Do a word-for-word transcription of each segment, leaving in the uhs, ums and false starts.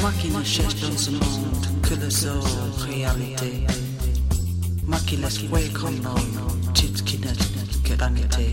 Moi qui ne cherche dans ce monde que les autres réalités. Moi qui laisse voir comme l'homme, titre qui n'est que vanité.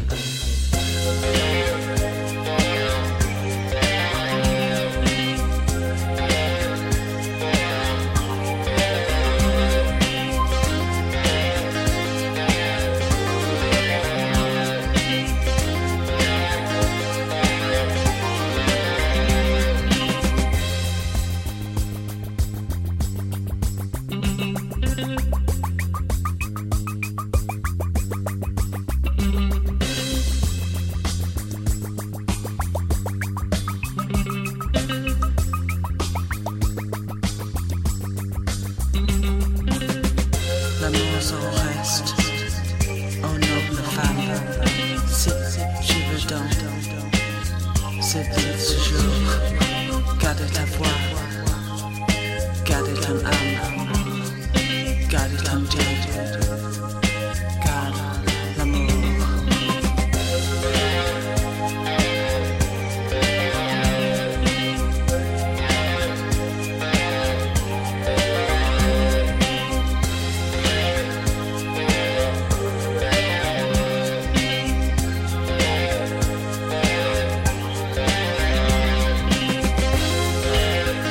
C'est de ce jour, garde ta voix, garde ton âme, garde ton Dieu.